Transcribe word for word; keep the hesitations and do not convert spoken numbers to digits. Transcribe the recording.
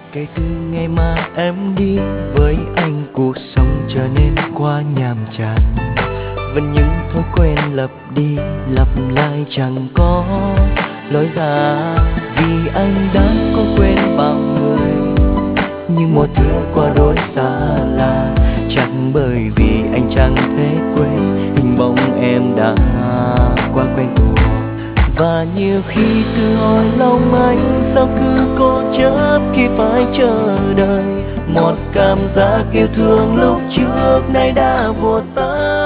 Kể từ ngày mà em đi với anh, cuộc sống trở nên quá nhàm chán. Vẫn những thói quen lặp đi lặp lại chẳng có lối ra. Vì anh đã có quen bao người, nhưng một thứ qua đôi xa lạ. Chẳng bởi vì anh chẳng thể quên hình bóng em đã quá quen thuộc. Và nhiều khi tự hỏi lòng anh sao cứ cố chấp khi phải chờ đợi. Một cảm giác yêu thương lúc trước nay đã vụt tan.